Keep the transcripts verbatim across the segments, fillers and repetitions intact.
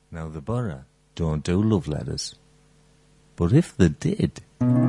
Now, the Borough don't do love letters. But if they did...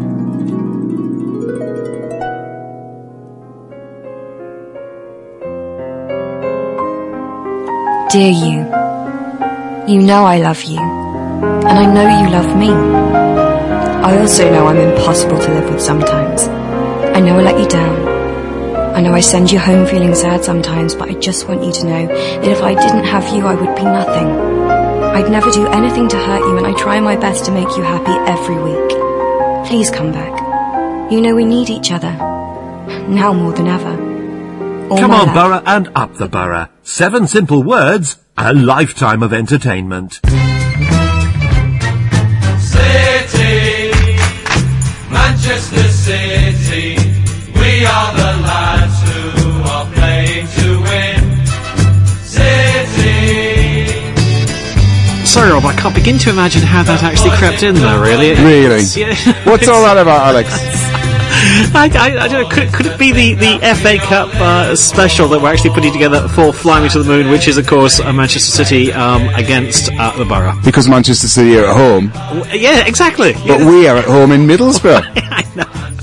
Dear you, you know I love you, and I know you love me. I also know I'm impossible to live with sometimes. I know I let you down. I know I send you home feeling sad sometimes, but I just want you to know that if I didn't have you, I would be nothing. I'd never do anything to hurt you, and I try my best to make you happy every week. Please come back. You know we need each other. Now more than ever. All Come on, life. Borough, and up the Borough. Seven simple words, a lifetime of entertainment. City, Manchester City, we are the lads who are playing to win. City. Sorry, Rob, I can't begin to imagine how that actually crept in there, really. Really? Yeah. What's all that about, Alex? I, I, I don't know, could, could it be the, the F A Cup uh, special that we're actually putting together for Fly Me to the Moon, which is, of course, uh, Manchester City um, against uh, the Borough? Because Manchester City are at home. W- yeah, exactly. But we are at home in Middlesbrough. I know.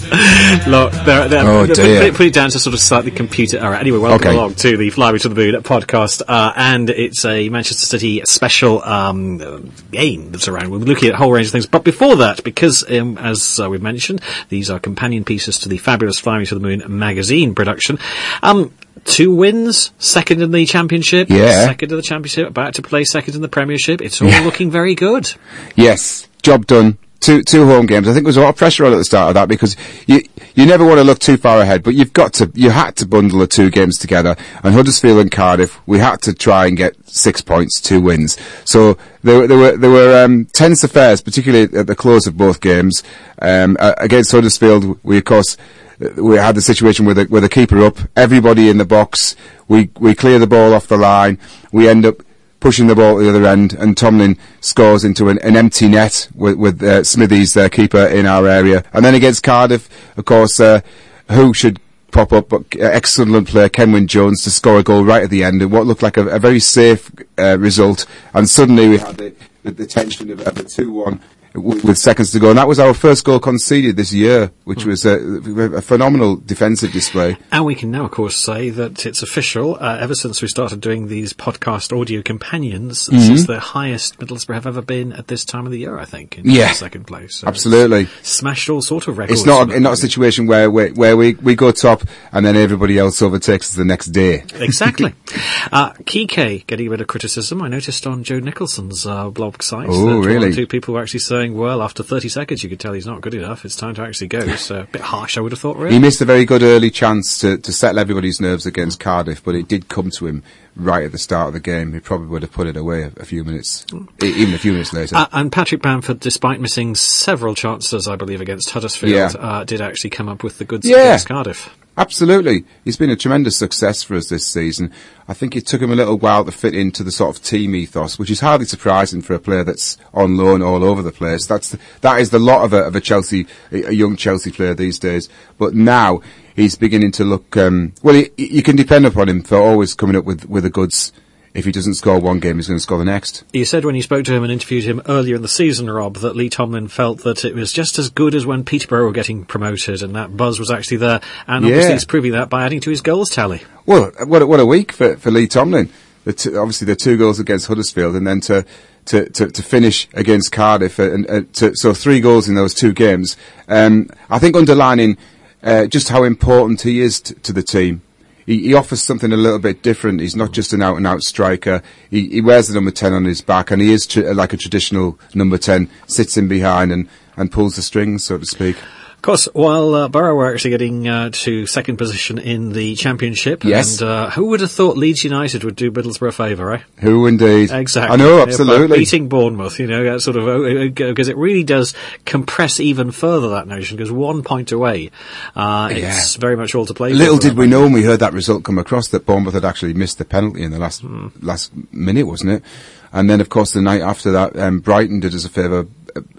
Look, they're, they're, oh, put, dear. Put, it, put it down to sort of slightly computer error. Anyway, welcome okay. along to the Fly Me to the Moon podcast, uh, and it's a Manchester City special um, game that's around. We'll be looking at a whole range of things. But before that, because, um, as uh, we've mentioned, these are companion pieces to the fabulous Fly Me to the Moon magazine production. Um, Two wins, second in the Championship, yeah. second in the Championship, about to play second in the Premiership. It's all yeah. looking very good. Yes, job done. Two two home games. I think there was a lot of pressure on at the start of that because you you never want to look too far ahead, but you've got to you had to bundle the two games together. And Huddersfield and Cardiff, we had to try and get six points, two wins. So there were there were there were um, tense affairs, particularly at the close of both games. Um, uh, against Huddersfield, we of course. We had the situation with the, with the keeper up, everybody in the box, we, we clear the ball off the line, we end up pushing the ball at the other end, and Tomlin scores into an, an empty net with, with uh, Smithies, their keeper, in our area. And then against Cardiff, of course, uh, who should pop up but uh, ex-Sunderland player Kenwyne Jones to score a goal right at the end, and what looked like a, a very safe uh, result, and suddenly we had the, the, the tension of, of a two one with seconds to go, and that was our first goal conceded this year, which mm. was a, a phenomenal defensive display. And we can now, of course, say that it's official. Uh, ever since we started doing these podcast audio companions, mm-hmm. this is the highest Middlesbrough have ever been at this time of the year, I think, in yeah, second place. So absolutely. Smashed all sort of records. It's not a, not a situation where we, where we, we go top and then everybody else overtakes us the next day. Exactly. uh, Kike getting a bit of criticism. I noticed on Joe Nicholson's uh, blog site oh, that really? one or two people were actually saying, well, after thirty seconds you could tell he's not good enough, it's time to actually go. So a bit harsh, I would have thought, really. He missed a very good early chance to, to settle everybody's nerves against Cardiff, but it did come to him right at the start of the game. He probably would have put it away a, a few minutes, mm. even a few minutes later. Uh, and Patrick Bamford, despite missing several chances, I believe, against Huddersfield, yeah. uh, did actually come up with the goods yeah. against Cardiff. Absolutely. He's been a tremendous success for us this season. I think it took him a little while to fit into the sort of team ethos, which is hardly surprising for a player that's on loan all over the place. That's the, that is the lot of a, of a Chelsea, a, a young Chelsea player these days. But now he's beginning to look, um, well, he, you can depend upon him for always coming up with, with the goods. If he doesn't score one game, he's going to score the next. You said when you spoke to him and interviewed him earlier in the season, Rob, that Lee Tomlin felt that it was just as good as when Peterborough were getting promoted, and that buzz was actually there. And obviously yeah. he's proving that by adding to his goals tally. Well, what a, what a week for, for Lee Tomlin. The two, obviously the two goals against Huddersfield, and then to to, to, to finish against Cardiff, and uh, to, so three goals in those two games. Um, I think underlining uh, just how important he is t- to the team. He, he offers something a little bit different. He's not just an out-and-out striker. He, he wears the number ten on his back, and he is tr- like a traditional number ten, sits in behind and, and pulls the strings, so to speak. Of course, while uh, Borough were actually getting uh, to second position in the Championship, yes. and uh, who would have thought Leeds United would do Middlesbrough a favour, eh? Who indeed. Exactly. I know, absolutely. Yeah, beating Bournemouth, you know, sort of, because it really does compress even further that notion, because one point away, uh, it's yeah. very much all to play for. Little did we know when we heard that result come across that Bournemouth had actually missed the penalty in the last mm. last minute, wasn't it? And then, of course, the night after that, um, Brighton did us a favour, uh, uh,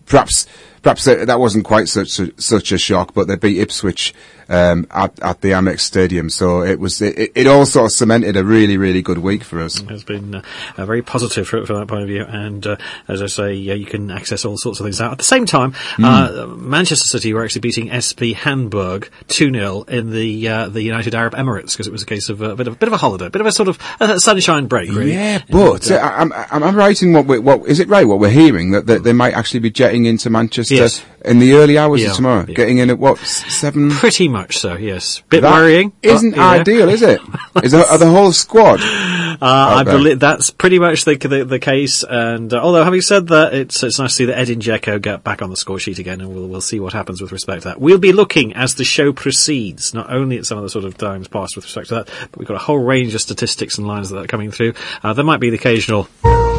perhaps perhaps uh, that wasn't quite such a, such a shock, but they beat Ipswich um, at at the Amex Stadium, so it was it, it all sort of cemented a really really good week for us. It has been uh, uh, very positive from that point of view, and uh, as I say, yeah, you can access all sorts of things out. At the same time, mm. uh, Manchester City were actually beating S P Hamburg two nil in the uh, the United Arab Emirates, because it was a case of a bit of a bit of a holiday, a bit of a sort of uh, sunshine break, really. Yeah, but and, uh, I'm I'm I'm right in what we, what is it right what we're hearing that, that they might actually be jetting into Manchester yes. in the early hours yeah, of tomorrow, yeah. getting in at what seven? Pretty much so, yes. Bit that worrying. Isn't but, ideal, know. Is it? Is the, are the whole squad? Uh, I believe that's pretty much the the, the case. And uh, although having said that, it's it's nice to see that Edin Dzeko get back on the score sheet again, and we'll we'll see what happens with respect to that. We'll be looking as the show proceeds, not only at some of the sort of times past with respect to that, but we've got a whole range of statistics and lines that are coming through. Uh, there might be the occasional.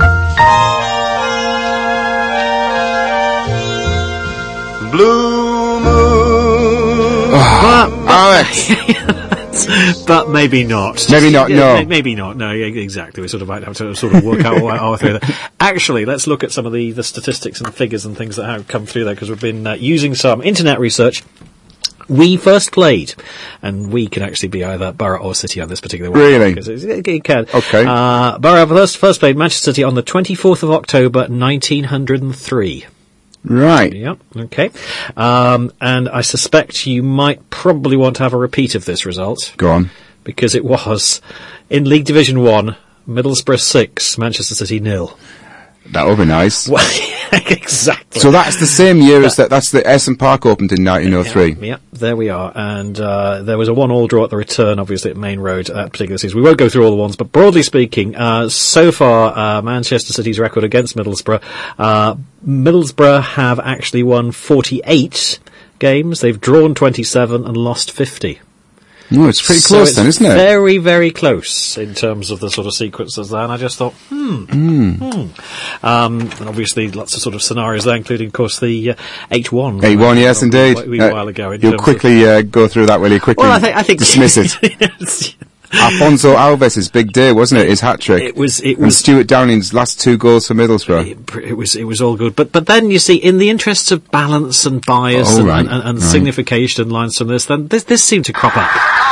Blue moon. But, but, Alex. but maybe not. Maybe not, no. Maybe not, no, yeah, exactly. We sort of might have to sort of work out our way through that. Actually, let's look at some of the, the statistics and figures and things that have come through there, because we've been uh, using some internet research. We first played, and we can actually be either Borough or City on this particular one. Really? Because it, it can. Okay. Uh, Borough first, first played Manchester City on the twenty-fourth of October, nineteen oh three. Right. Yep. Okay. Um, and I suspect you might probably want to have a repeat of this result. Go on. Because it was in League Division One, Middlesbrough six, Manchester City nil. That would be nice. Well, exactly. So that's the same year as that. That's the Ayresome Park opened in nineteen oh three. Yeah, yeah, there we are. And uh, there was a one-all draw at the return, obviously, at Main Road that particular season. We won't go through all the ones, but broadly speaking, uh, so far, uh, Manchester City's record against Middlesbrough, uh, Middlesbrough have actually won forty-eight games. They've drawn twenty-seven and lost fifty. No, it's pretty so close it's then, isn't it? Very, very close in terms of the sort of sequences there. And I just thought, hmm, mm. hmm. Um, and obviously lots of sort of scenarios there, including, of course, the uh, eight one. eight one, yes, indeed. A wee while ago. In You'll quickly uh, go through that, will you? Quickly well, I think, I think dismiss it. Alfonso Alves' big day, wasn't it? His hat trick. It was. It and was. Stuart Downing's last two goals for Middlesbrough. It, it was. It was all good. But but then you see, in the interests of balance and bias oh, and, right. and, and, and right. signification and lines from this, then this this seemed to crop up.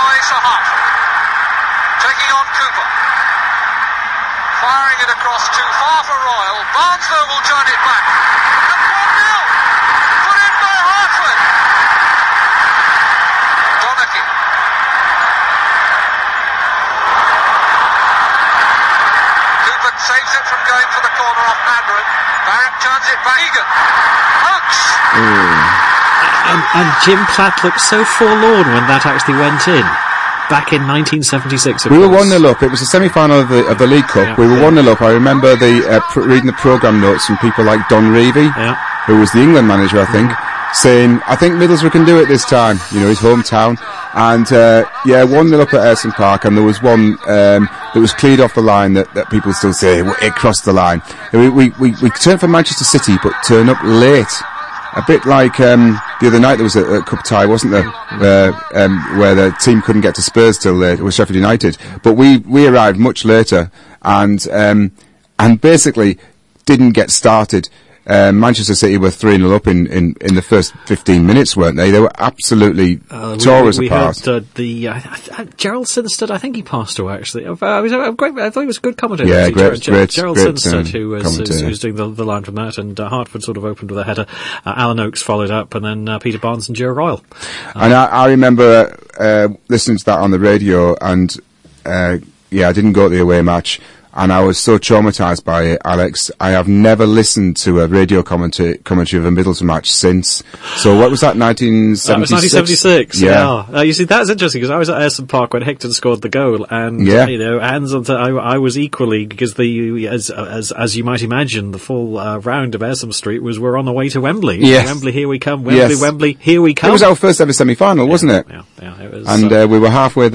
Taking on Cooper. Firing it across too far for Royal. Barnsley will turn it back. And one nil. Put in by Hartford. Donachie. Cooper saves it from going for the corner off Madron. Barrett turns it back. Egan. Hooks. And, and Jim Platt looked so forlorn when that actually went in. Back in nineteen seventy-six, of we course. were one nil up. It was the semi-final of the of the League Cup. Yeah, we were yeah. one nil up. I remember the uh, pr- reading the programme notes from people like Don Revie, Yeah. who was the England manager, I think, saying, "I think Middlesbrough can do it this time." You know, his hometown, and uh, yeah, one nil up at Ayresome Park, and there was one um, that was cleared off the line that, that people still say it crossed the line. We we we, we turned for Manchester City, but turned up late. A bit like um, the other night there was a, a cup tie, wasn't there, uh, um, where the team couldn't get to Spurs till late. It was Sheffield United, but we we arrived much later and um, and basically didn't get started. Uh, Manchester City were three nil up in, in, in the first fifteen minutes, weren't they? They were absolutely Uh, tore we, us we apart. heard uh, the uh, uh, Gerald Sinstead. I think he passed away. Actually, uh, I, was, uh, great, I thought he was a good commentator. Yeah, actually, great- Ger- great- Gerald great, Sinstead, um, who was, commentator. who's, who's doing the, the line from that, and uh, Hartford sort of opened with a header. Uh, Alan Oakes followed up, and then uh, Peter Barnes and Joe Royal. And I, I remember uh, listening to that on the radio, and uh, yeah, I didn't go to the away match, and I was so traumatised by it, Alex. I have never listened to a radio commentary, commentary of a Middlesbrough match since. So what was that, nineteen seventy-six? That was nineteen seventy-six. Yeah. yeah. Uh, you see, that's interesting because I was at Ayresome Park when Hickton scored the goal, and Yeah. you know, hands on. T- I, I was equally because the as as as you might imagine, the full uh, round of Ayresome Street was we're on the way to Wembley. Yes. Wembley, here we come. Wembley, Yes. Wembley, here we come. It was our first ever semi-final, wasn't it? Yeah, yeah. It was, And uh, uh, we were halfway there.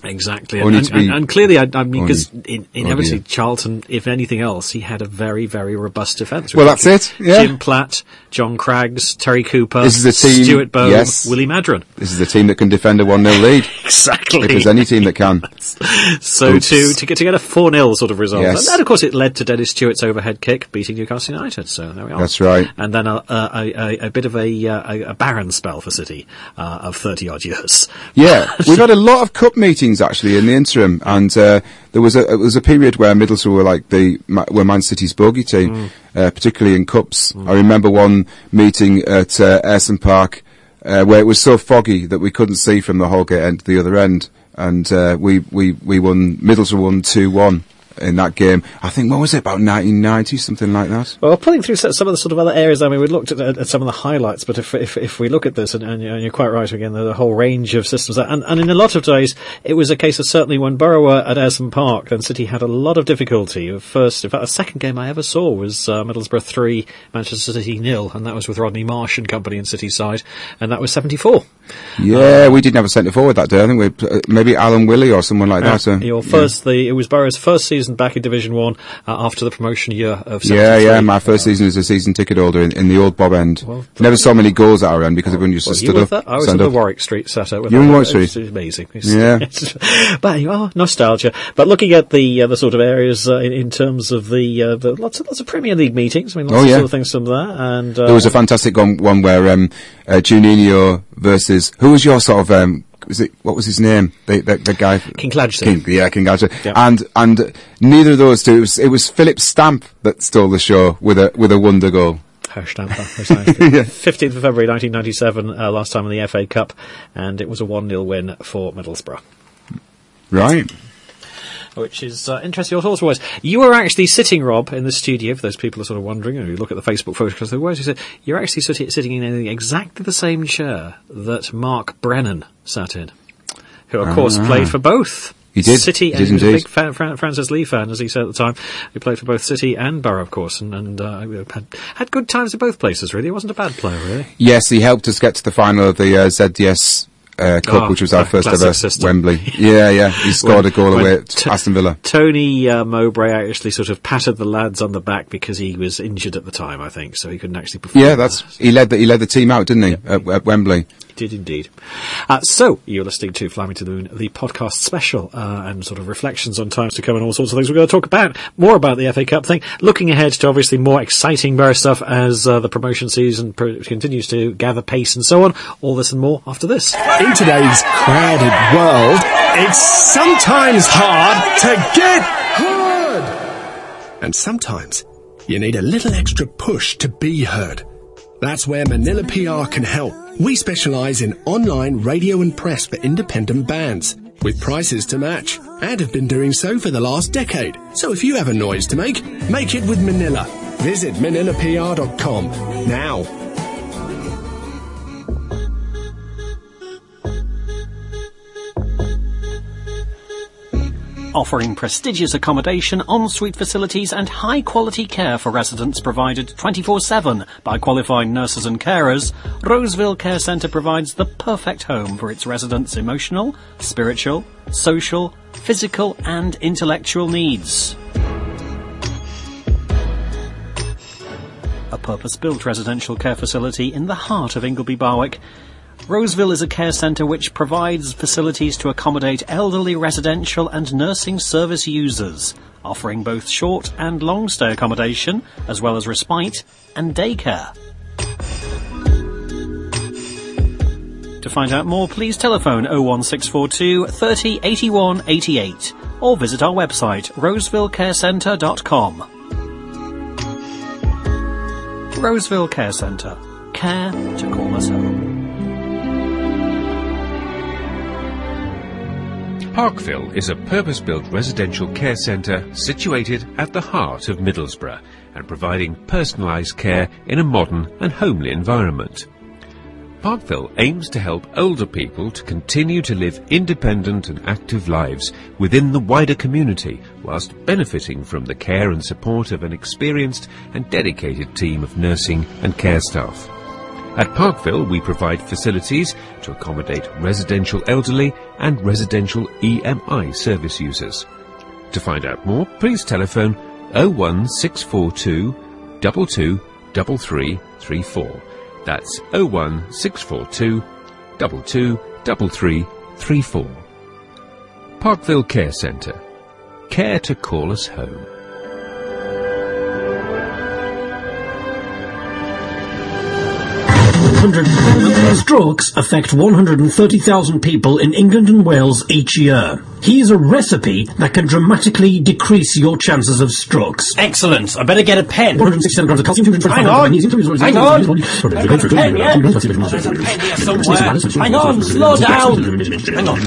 Exactly, Only and, to and, be- and clearly, I, I mean, only- because in, inevitably, dear. Charlton, if anything else, he had a very, very robust defence. Well, that's it, yeah. Jim Platt, John Craggs, Terry Cooper, This is a team- Stuart Bowe, yes. Willie Madron. This is the team that can defend a one nil lead. Exactly. If there's any team that can. So Oops. to to get to get a four nil sort of result, Yes. and, and of course it led to Dennis Stewart's overhead kick beating Newcastle United. So there we are. That's right. And then a a, a, a bit of a, uh, a a barren spell for City uh, of thirty odd years. Yeah, we've had a lot of cup meetings actually in the interim, and uh, there was a it was a period where Middlesbrough were like the Ma- were Man City's bogey team, Mm. uh, particularly in cups. I remember one meeting at uh, Ayresome Park uh, where it was so foggy that we couldn't see from the Holgate end to the other end, and uh, we we we won. Middlesbrough won two one in that game. I think what was it, about nineteen ninety, something like that. Well, pulling through some of the sort of other areas, I mean, we looked at, at some of the highlights, but if if, if we look at this, and, and you're quite right, again, there's a whole range of systems, and, and in a lot of days, it was a case of certainly when Borough were at Ayresome Park, then City had a lot of difficulty. First, in fact, the second game I ever saw was uh, Middlesbrough three, Manchester City nil, and that was with Rodney Marsh and company in City's side, and that was seventy-four. Yeah, we didn't have a centre forward that day. I think we uh, maybe Alan Willie or someone like Uh, that. Uh, your first, the it was Borough's first season back in Division One uh, after the promotion year of Yeah, seventy-three. yeah, my first season as a season ticket holder in, in the old Bob end. Well, Never saw many goals at our end because everyone used Well, to you stood were up. there? I was stand at the up. Warwick Street setup. With You were in that. Warwick It was- Street? It was amazing. It's- Yeah. it's- but you are nostalgia. But looking at the uh, the sort of areas uh, in, in terms of the, uh, the lots of lots of Premier League meetings. I mean, lots Oh, of yeah. sort of things from there. And uh, There was a fantastic one, one where um, uh, Juninho versus who was your sort of um, was it what was his name? The the, the guy King Cladgton. King, yeah, King Cladgton. Yeah. And and neither of those two. It was, it was Philip Stamp that stole the show with a with a wonder goal. Herr Stamper. fifteenth of February nineteen ninety-seven, uh, last time in the F A Cup, and it was a one nil win for Middlesbrough. Right. Which is uh, interesting also was. You were actually sitting, Rob, in the studio, for those people who are sort of wondering, and you look at the Facebook photographs, there was, you said, you're actually sitting, sitting in exactly the same chair that Mark Brennan sat in, who, of course, Ah. played for both. He did. City, He and did he was a indeed. big fan, Fran- Francis Lee fan, as he said at the time. He played for both City and Borough, of course, and, and uh, had, had good times at both places, really. He wasn't a bad player, really. Yes, he helped us get to the final of the uh, Z D S uh, Cup, Oh, which was our cla- first classic ever system. Wembley. Yeah, yeah. He scored When- a goal when away at t- Aston Villa. Tony uh, Mowbray actually sort of patted the lads on the back because he was injured at the time, I think, so he couldn't actually perform. Yeah, that's he led the he led the team out, didn't he, at, at Wembley? He did indeed. Uh, so, you're listening to Fly Me to the Moon, the podcast special, uh, and sort of reflections on times to come and all sorts of things. We're going to talk about more about the F A Cup thing, looking ahead to obviously more exciting Borough stuff as uh, the promotion season pro- continues to gather pace and so on. All this and more after this. In today's crowded world, it's sometimes hard to get heard. And sometimes you need a little extra push to be heard. That's where Manila P R can help. We specialise in online radio and press for independent bands, with prices to match, and have been doing so for the last decade. So if you have a noise to make, make it with Manila. Visit manila p r dot com now. Offering prestigious accommodation, ensuite facilities and high-quality care for residents provided twenty-four seven by qualified nurses and carers, Roseville Care Centre provides the perfect home for its residents' emotional, spiritual, social, physical and intellectual needs. A purpose-built residential care facility in the heart of Ingleby Barwick, Roseville is a care centre which provides facilities to accommodate elderly residential and nursing service users, offering both short and long stay accommodation, as well as respite and daycare. To find out more, please telephone oh one six four two thirty eighty-one eighty-eight or visit our website roseville care centre dot com. Roseville Care Centre. Care to call us home. Parkville is a purpose-built residential care centre situated at the heart of Middlesbrough and providing personalised care in a modern and homely environment. Parkville aims to help older people to continue to live independent and active lives within the wider community whilst benefiting from the care and support of an experienced and dedicated team of nursing and care staff. At Parkville, we provide facilities to accommodate residential elderly and residential E M I service users. To find out more, please telephone oh one six four two, two two three three three four. That's oh one six four two, two two three three three four. Parkville Care Centre. Care to call us home. Strokes affect one hundred thirty thousand people in England and Wales each year. Here's a recipe that can dramatically decrease your chances of strokes. Excellent. I better get a pen. one hundred sixty-seven grams of calcium. Hang on. Hang on. I've got a pen, yeah? There's a pen here somewhere. Hang on. Slow down. Hang on.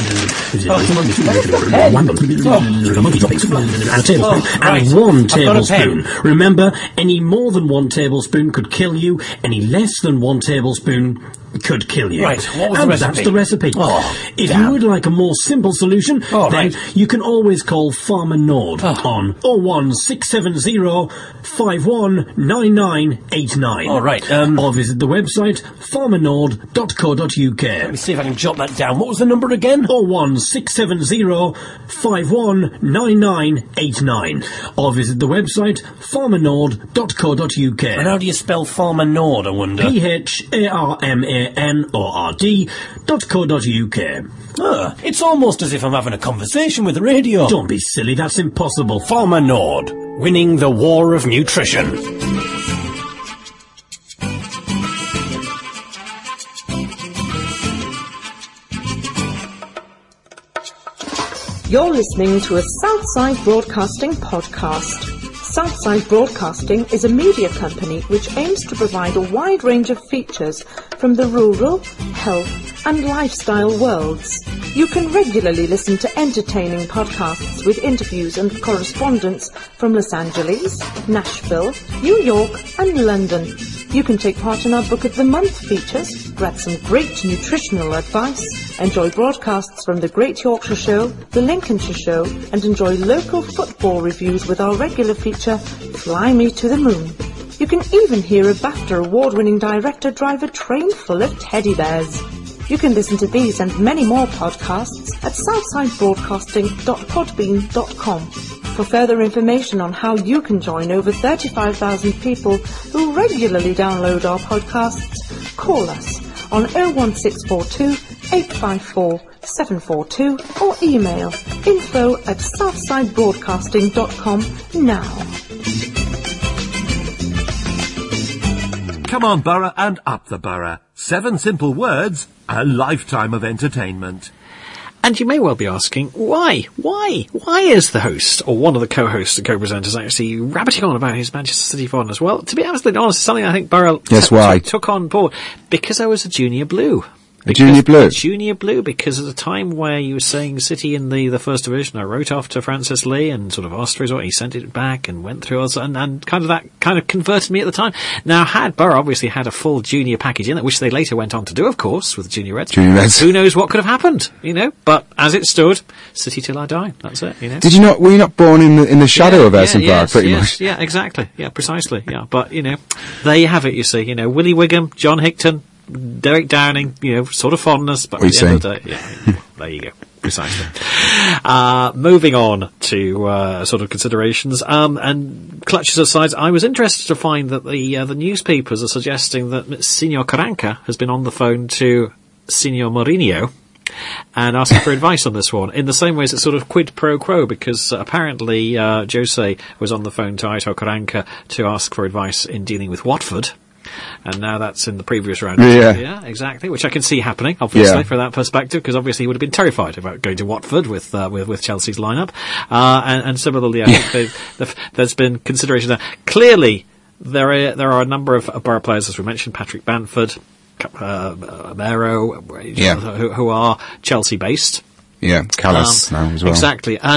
And a tablespoon. And one tablespoon. Remember, any more than one tablespoon could kill you. Any less than one tablespoon could kill you. Right, what was and the recipe? that's the recipe. Oh, if damn. you would like a more simple solution, Oh, then right. you can always call Farmer Nord Oh. on oh one six seven zero, five one nine nine eight nine. All right, um... or visit the website farmer nord dot co dot uk. Let me see if I can jot that down. What was the number again? oh one six seven zero, five one nine nine eight nine. Or visit the website farmer nord dot co dot uk. And how do you spell Farmer Nord, I wonder? P H A R M A N O R D dot co dot uk. Ah, it's almost as if I'm having a conversation with the radio. Don't be silly, that's impossible. Farmer Nord, winning the war of nutrition. You're listening to a Southside Broadcasting podcast. Southside Broadcasting is a media company which aims to provide a wide range of features from the rural, health and lifestyle worlds. You can regularly listen to entertaining podcasts with interviews and correspondence from Los Angeles, Nashville, New York and London. You can take part in our Book of the Month features, grab some great nutritional advice, enjoy broadcasts from the Great Yorkshire Show, the Lincolnshire Show, and enjoy local football reviews with our regular feature, Fly Me to the Moon. You can even hear a BAFTA award-winning director drive a train full of teddy bears. You can listen to these and many more podcasts at southside broadcasting dot podbean dot com. For further information on how you can join over thirty-five thousand people who regularly download our podcasts, call us on oh one six four two, eight five four, seven four two or email info at southside broadcasting dot com now. Come on, Borough, and up the Borough. Seven simple words, a lifetime of entertainment. And you may well be asking, why? Why? Why is the host, or one of the co-hosts and co-presenters, actually rabbiting on about his Manchester City fondness? Well, to be absolutely honest, it's something I think Borough Yes, t- why? t- took on board because I was a junior blue. A junior blue? Junior blue, because at the time where you were saying City in the, the first division, I wrote off to Francis Lee and sort of asked for his what, he sent it back and went through us, and, and kind of that kind of converted me at the time. Now, had Borough obviously had a full junior package in it, which they later went on to do, of course, with the Junior Reds. Junior Reds. Who knows what could have happened, you know? But as it stood, City till I die. That's it, you know? Did you not, were you not born in the, in the shadow yeah, of Erson yeah, Park, yes, pretty yes, much? Yeah, exactly. Yeah, precisely. Yeah, but, you know, there you have it, you see. You know, Willie Wigham, John Hickton, Derek Downing, you know, sort of fondness, but What at are the you end of the day, yeah, there you go. Precisely. Uh, moving on to, uh, sort of considerations, um, and clutches aside, I was interested to find that the, uh, the newspapers are suggesting that Signor Caranca has been on the phone to Signor Mourinho and asking for advice on this one, in the same way as it's sort of quid pro quo, because uh, apparently uh, Jose was on the phone to Aitor Caranca to ask for advice in dealing with Watford. And now that's in the previous round. Yeah. Yeah, exactly. Which I can see happening, obviously, Yeah. from that perspective, because obviously he would have been terrified about going to Watford with uh, with, with Chelsea's lineup. Uh, and, and similarly, I think they've, they've, there's been consideration there. Clearly, there are there are a number of uh, Borough players, as we mentioned, Patrick Bamford, uh, Mero, Yeah. who, who are Chelsea-based. Yeah, Callas Um, now as well. Exactly. And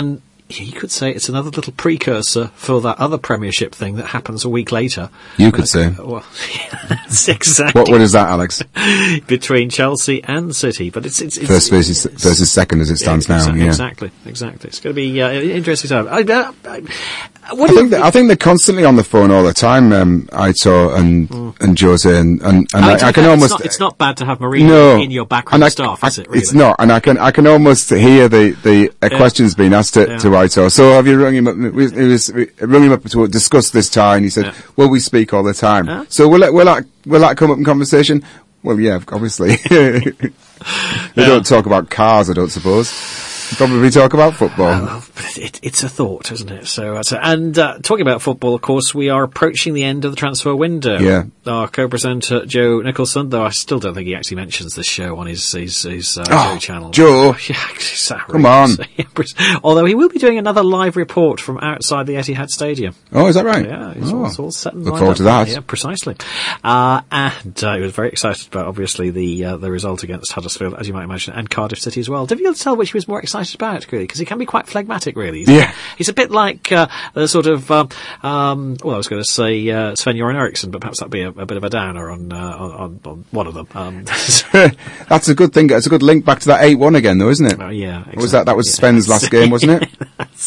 You could say it's another little precursor for that other Premiership thing that happens a week later. You could say. Well, that's exactly. What, what is that, Alex? Between Chelsea and City, but it's it's, it's first versus it's, versus second as it stands yeah, now. Exactly, yeah, exactly, exactly. It's going to be uh, interesting time. I, uh, I, what I do think you, that, I think they're constantly on the phone all the time. Um, Aito and mm. and Jose and and, and I, I, I can fair, almost. It's not, it's not bad to have Mourinho no, in your backroom I, staff, I, is it? Really? It's not, and I can I can almost hear the the uh, yeah. questions being asked to, yeah. to Aito. So have you rung him up? We, we, was, we rung him up to discuss this tie, and he said, yeah. "Well, we speak all the time." Huh? So will that will that will that come up in conversation? Well, yeah, obviously. They yeah. don't talk about cars, I don't suppose. Probably talk about football. Well, it, it's a thought, isn't it? So, uh, so and uh, talking about football, of course, we are approaching the end of the transfer window. Yeah. Our co-presenter Joe Nicholson, though I still don't think he actually mentions this show on his his, his uh, oh, Joe channel. Joe, yeah, come on. Although he will be doing another live report from outside the Etihad Stadium. Oh, is that right? Yeah, it's, oh. all, it's all set and Look lined forward up. to that. Yeah, precisely. Uh, and uh, he was very excited about, obviously, the uh, the result against Huddersfield, as you might imagine, and Cardiff City as well. Difficult to tell which he was more excited about, really, because he can be quite phlegmatic, really. He's, yeah. He's a bit like uh, the sort of, um, um, well, I was going to say uh, Sven-Göran Eriksson, but perhaps that'd be a, a bit of a downer on, uh, on, on one of them. Um, That's a good thing. It's a good link back to that eight one again, though, isn't it? Uh, yeah. Exactly. What was that? That was yeah. Sven's last game, wasn't it?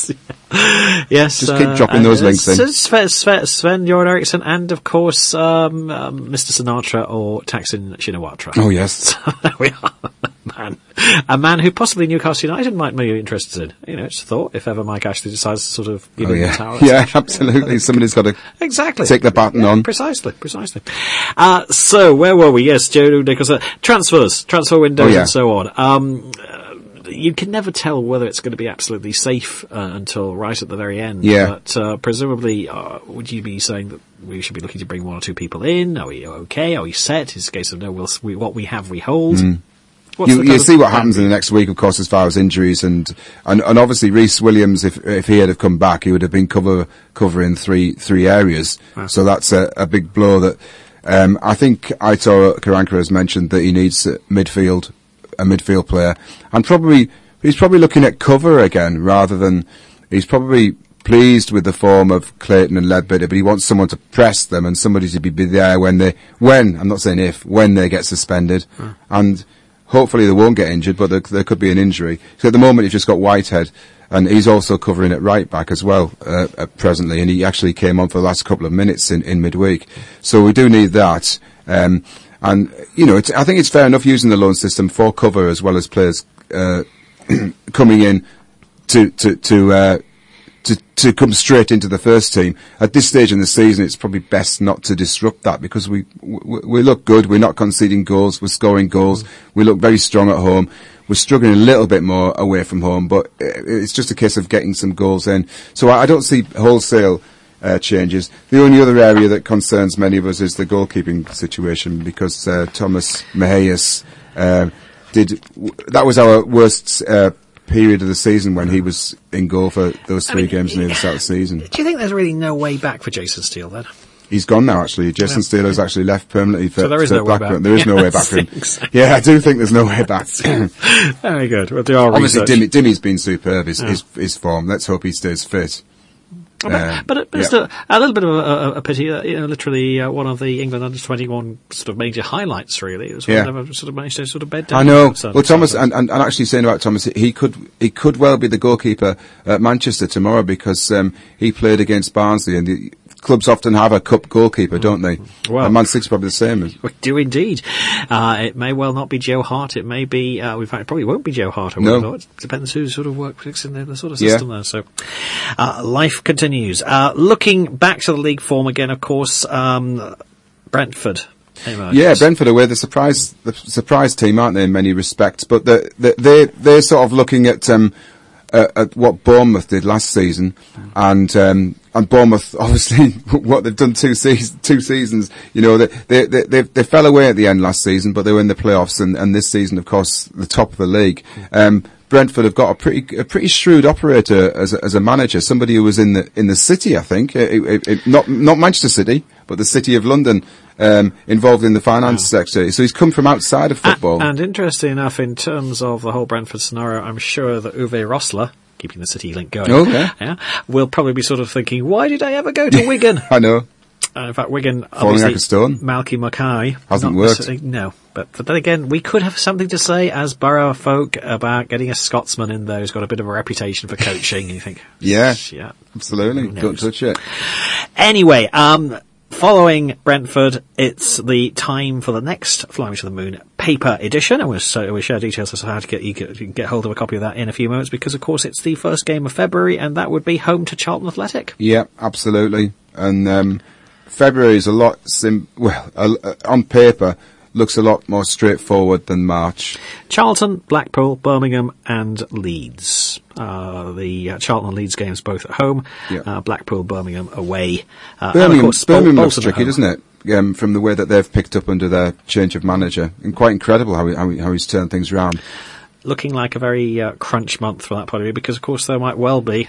Yes. Just keep dropping uh, those uh, links in. Sven, Sven, Sven-Göran Eriksson and, of course, um, um, Mister Sinatra or Taksin Shinawatra. Oh, yes. So there we are. Man. A man who possibly Newcastle United might be interested in. You know, it's a thought, if ever Mike Ashley decides to sort of give oh, him yeah. the tower. Yeah, absolutely. Somebody's got to exactly. take the baton yeah, on. Precisely, precisely. Uh, so, where were we? Yes, Joe Nicholson. Transfers, transfer windows oh, yeah. and so on. Um, uh, you can never tell whether it's going to be absolutely safe uh, until right at the very end. Yeah. But uh, presumably, uh, would you be saying that we should be looking to bring one or two people in? Are we okay? Are we set? It's a case of no, we'll, we, what we have we hold. Mm. What's You, you see what happens in the next week, of course, as far as injuries and and, and obviously Reece Williams, if if he had have come back, he would have been cover covering three three areas. Wow. So that's a, a big blow. That um, I think Aitor Karanka has mentioned that he needs a midfield a midfield player, and probably he's probably looking at cover again rather than he's probably pleased with the form of Clayton and Ledbetter, but he wants someone to press them and somebody to be, be there when they when I'm not saying if when they get suspended mm. and. Hopefully they won't get injured, but there, there could be an injury. So at the moment you've just got Whitehead, and he's also covering at right back as well uh, uh, presently, and he actually came on for the last couple of minutes in, in midweek. So we do need that. Um, and, you know, it's, I think it's fair enough using the loan system for cover as well as players uh, coming in to to to, uh, to to come straight into the first team. At this stage in the season, it's probably best not to disrupt that because we we, we look good. We're not conceding goals. We're scoring goals. Mm. We look very strong at home. We're struggling a little bit more away from home, but it's just a case of getting some goals in. So I, I don't see wholesale uh, changes. The only other area that concerns many of us is the goalkeeping situation because uh, Thomas Mejias uh, did. W- that was our worst. Uh, period of the season when he was in goal for those three I mean, games near the start of the season. Do you think there's really no way back for Jason Steele then? He's gone now, actually. Jason yeah. Steele has actually left permanently for, so there is for no Blackburn. Way back. There is no way back for him. So. Yeah, I do think there's no way back. Very good. We'll do our Obviously, research. Dimmy, Dimmy's been superb, his, yeah. his, his form. Let's hope he stays fit. Oh, but, um, but, but yeah. still, a little bit of a, a, a pity. Uh, you know, literally uh, one of the England under twenty-one sort of major highlights. Really, it was yeah. never sort of managed to sort of bed down. I know. Well, Thomas, and, and, and actually saying about Thomas, he could he could well be the goalkeeper at Manchester tomorrow because um, he played against Barnsley, and the clubs often have a cup goalkeeper, don't they? Well, and Man City's probably the same. We do indeed. Uh, it may well not be Joe Hart. It may be. Uh, in fact, it probably won't be Joe Hart. I would no. have thought. It depends who sort of works in the, the sort of system yeah. there. So, uh, life continues. Uh, looking back to the league form again, of course, um, Brentford. Emerges. Yeah, Brentford are the surprise, the surprise team, aren't they, in many respects? But they they they're sort of looking at um, uh, at what Bournemouth did last season, and um, and Bournemouth obviously what they've done two seasons, two seasons. You know, they they they they, they fell away at the end last season, but they were in the playoffs, and, and this season, of course, the top of the league. Um, Brentford have got a pretty a pretty shrewd operator as a, as a manager, somebody who was in the in the city, I think, it, it, it, not not Manchester City, but the City of London, um, involved in the finance yeah. sector. So he's come from outside of football. And, and interesting enough, in terms of the whole Brentford scenario, I'm sure that Uwe Rosler keeping the city link going. Oh, yeah. yeah. We'll probably be sort of thinking, why did I ever go to Wigan? I know. Uh, in fact, Wigan, Falling like a stone. Malky Mackay. Hasn't not worked. No. But, but then again, we could have something to say as borough folk about getting a Scotsman in there who's got a bit of a reputation for coaching. You think? Yeah. Yeah. Absolutely. Don't touch it. Anyway, um, following Brentford, it's the time for the next Fly Me to the Moon paper edition, and we'll, so we'll share details as to how to get you, get you can get hold of a copy of that in a few moments, because of course it's the first game of February, and that would be home to Charlton Athletic. Yeah, absolutely. And um, February is a lot sim- well uh, on paper looks a lot more straightforward than March. Charlton, Blackpool, Birmingham, and Leeds. Uh, the uh, Charlton and Leeds games both at home. Yeah. Uh, Blackpool, Birmingham away. Uh, Birmingham, and of course, Birmingham Bol- looks Bolton at tricky, home. doesn't it? Um, from the way that they've picked up under their change of manager, and quite incredible how he, how, he, how he's turned things around. Looking like a very uh, crunch month from that point of view, because of course there might well be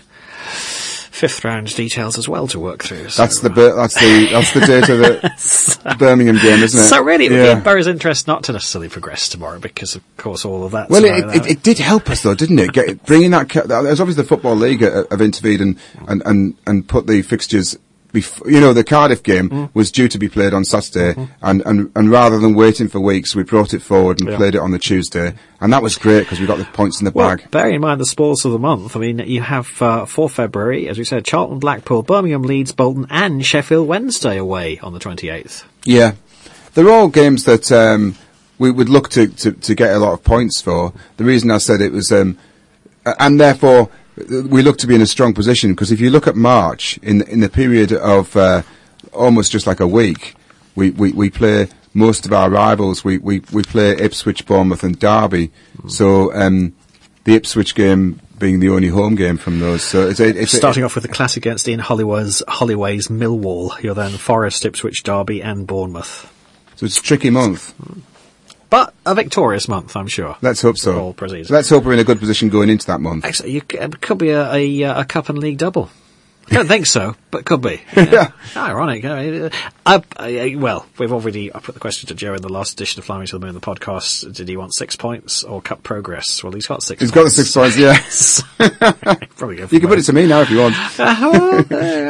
fifth round details as well to work through. So. That's the bit, that's the that's the date of the Birmingham game, isn't it? So really, it would yeah. be in Borough's interest not to necessarily progress tomorrow, because of course all of that. Well, it, it, it did help us though, didn't it? Get, bringing that, there's obviously the Football League have intervened and and and, and put the fixtures. Bef- you know, the Cardiff game mm. was due to be played on Saturday, mm-hmm. and, and, and rather than waiting for weeks, we brought it forward and yeah. played it on the Tuesday, and that was great because we got the points in the well, bag. Bearing in mind the spoils of the month, I mean, you have uh, for February, as we said, Charlton, Blackpool, Birmingham, Leeds, Bolton, and Sheffield Wednesday away on the twenty-eighth. Yeah, they're all games that um, we would look to, to, to get a lot of points for. The reason I said it was, um, and therefore. We look to be in a strong position, because if you look at March, in in the period of uh, almost just like a week, we, we, we play most of our rivals. We, we, we play Ipswich, Bournemouth and Derby. Mm. So um, the Ipswich game being the only home game from those. So it's, a, it's starting a, off with the classic against Ian Holloway's, Holloway's Millwall. You're then Forest, Ipswich, Derby and Bournemouth. So it's a tricky month. Mm. But a victorious month, I'm sure. Let's hope so. Let's hope we're in a good position going into that month. Actually, you, it could be a, a, a cup and league double. I don't think so, but could be. Yeah. Ironic. I, I, I, well, we've already I put the question to Joe in the last edition of Fly Me to the Moon, the podcast. Did he want six points or cup progress? Well, he's got six He's points. He's got the six points, yeah. Probably go you can put it to me now if you want. Uh,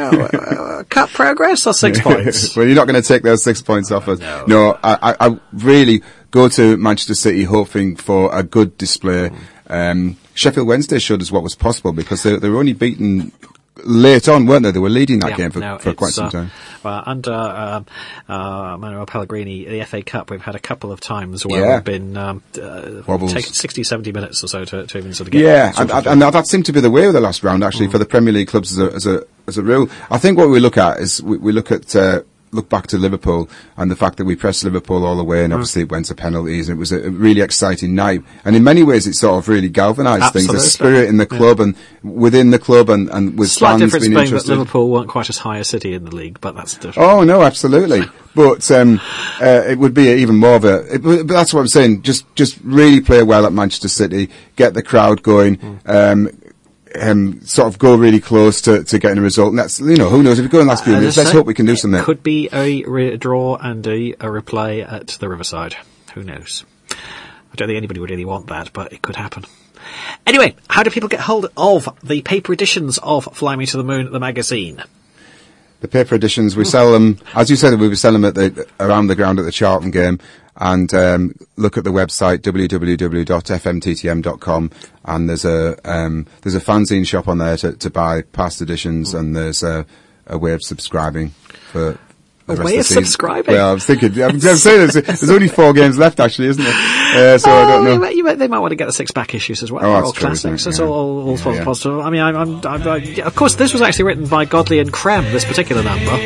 uh, cup progress or six points? Well, you're not going to take those six points off us. No, no I, I, I really go to Manchester City hoping for a good display. Mm. Um, Sheffield Wednesday showed us what was possible, because they, they were only beaten late on, weren't they? They were leading that yeah, game for, no, for quite some uh, time. Well, under um, uh, Manuel Pellegrini, the F A Cup, we've had a couple of times where yeah. we've been um, uh, taken sixty, seventy minutes or so to, to even sort of get... Yeah, and, and, and that seemed to be the way of the last round, actually, mm. for the Premier League clubs as a, as a, as a rule. I think what we look at is we, we look at... Uh, look back to Liverpool and the fact that we pressed Liverpool all the way, and obviously it went to penalties, and it was a really exciting night. And in many ways, it sort of really galvanised things, the spirit in the club yeah. and within the club, and, and with Slight fans difference being being interested. that Liverpool weren't quite as high a city in the league, but that's different. Oh no, absolutely. But um, uh, it would be even more of a. It, but that's what I'm saying. Just, just really play well at Manchester City, get the crowd going. Mm. Um, Um, sort of go really close to, to getting a result. And that's, you know, who knows, if we go in the last few uh, minutes, let's hope we can do something. Could be a re- draw and a, a replay at the Riverside. Who knows? I don't think anybody would really want that, but it could happen. Anyway, how do people get hold of the paper editions of Fly Me to the Moon, the magazine? The paper editions, we sell them, as you said, we would sell them at the, around the ground at the Charlton game. And um, look at the website w w w dot f m t t m dot com, and there's a um, there's a fanzine shop on there to, to buy past editions, mm. and there's a, a way of subscribing for the a rest way of, of the season. subscribing. Well, I was thinking, I'm, I'm saying there's, there's only four games left, actually, isn't there? Uh, so oh, I don't know. You might, you might, they might want to get the six back issues as well. Oh, that's all true, classics. It's yeah. all, all, all yeah, yeah. positive. I mean, I'm, I'm, I'm, I, yeah, of course, this was actually written by Godley and Creme. This particular number.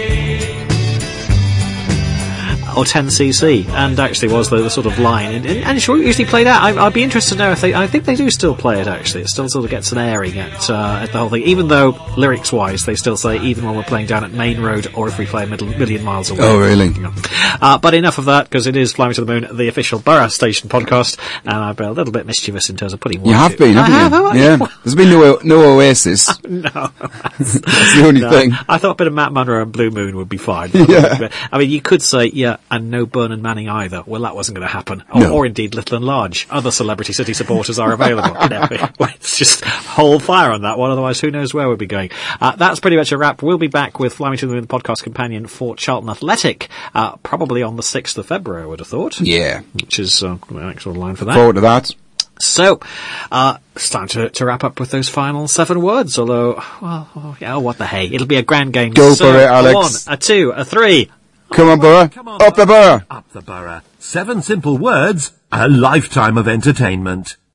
Or ten c c, and actually was the, the sort of line, and, and, and it's usually played out. I, I'd be interested to know if they. I think they do still play it. Actually, it still sort of gets an airing at uh, at the whole thing. Even though lyrics wise, they still say even when we're playing down at Main Road or if we play a middle, million miles away. Oh, really? You know. uh, but enough of that, because it is Fly Me to the Moon, the official Borough Station podcast, and I've been a little bit mischievous in terms of putting. You have been, haven't I you? have, have I? Yeah. There's been no no Oasis. No, that's, that's the only no. thing. I thought a bit of Matt Munro and Blue Moon would be fine. Yeah. I mean, you could say, yeah, and no Bernard Manning either. Well, that wasn't going to happen. Or, No. or indeed Little and Large. Other Celebrity City supporters are available. You know, it's just hold fire on that one, otherwise who knows where we'll be going. Uh, that's pretty much a wrap. We'll be back with Fly Me to the Moon, the podcast companion for Charlton Athletic, uh, probably on the sixth of February, I would have thought. Yeah. Which is uh, the actual line for that. Forward to that. So, uh, it's time to, to wrap up with those final seven words, although, well, oh, yeah, oh, what the hey. It'll be a grand game. Go so, for it, Alex. A one, a two, a three. Come on, Borough. Come on, Up the Borough. Up the Borough. Seven simple words, a lifetime of entertainment.